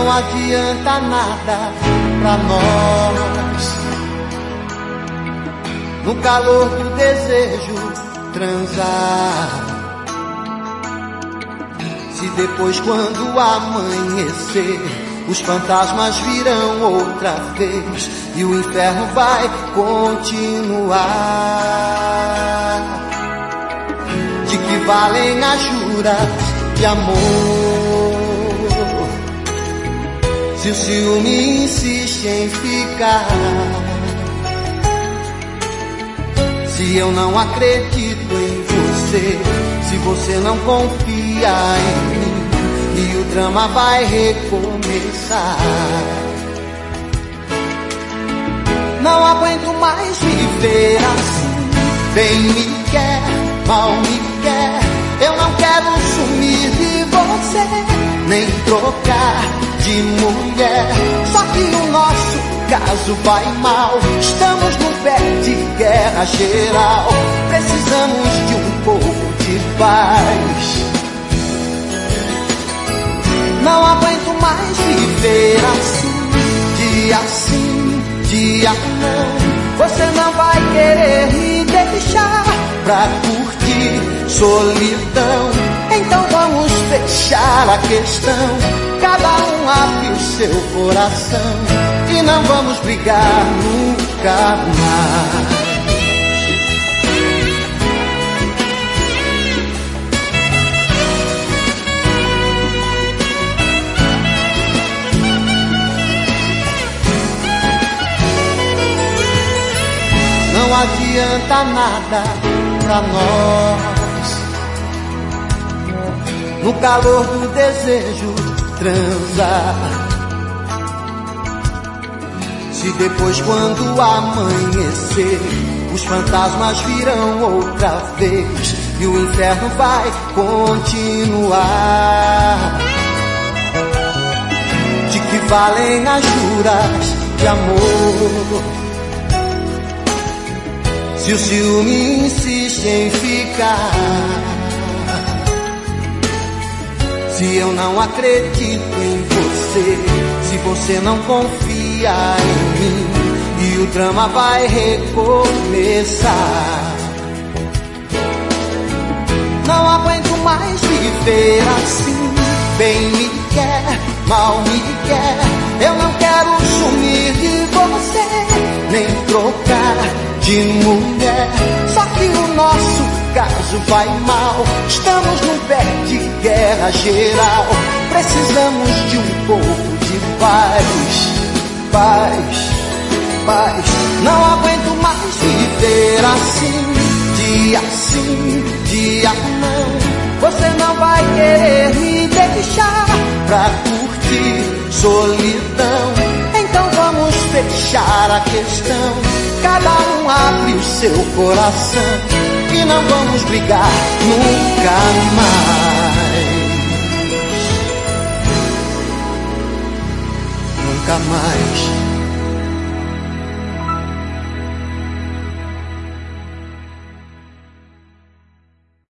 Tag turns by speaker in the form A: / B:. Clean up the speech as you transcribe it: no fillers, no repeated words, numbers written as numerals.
A: Não adianta nada pra nós, no calor do desejo, transar. Se depois, quando amanhecer, os fantasmas virão outra vez e o inferno vai continuar. De que valem as juras de amor, se o ciúme insiste em ficar? Se eu não acredito em você, se você não confia em mim, e o drama vai recomeçar. Não aguento mais viver assim. Bem me quer, mal me quer. Eu não quero sumir de você, nem trocar de mulher. Só que o nosso caso vai mal. Estamos no pé de guerra geral. Precisamos de um pouco de paz. Não aguento mais viver assim, dia sim, dia não. Você não vai querer me deixar pra curtir solidão. Então vamos fechar a questão, cada um abre o seu coração, e não vamos brigar nunca mais. Não adianta nada pra nós, no calor do desejo, transar. Se depois, quando amanhecer, os fantasmas virão outra vez e o inferno vai continuar. De que valem as juras de amor, se o ciúme insiste em ficar? Se eu não acredito em você, se você não confia em mim, e o drama vai recomeçar. Não aguento mais viver assim. Bem me quer, mal me quer. Eu não quero sumir de você, nem trocar de mulher. Só que o nosso caso vai mal. Estamos num pé de guerra geral. Precisamos de um pouco de paz, paz, paz. Não aguento mais viver assim, dia sim, dia não. Você não vai querer me deixar pra curtir solidão. Então vamos fechar a questão, cada um abre o seu coração, e não vamos brigar nunca mais. Nunca mais.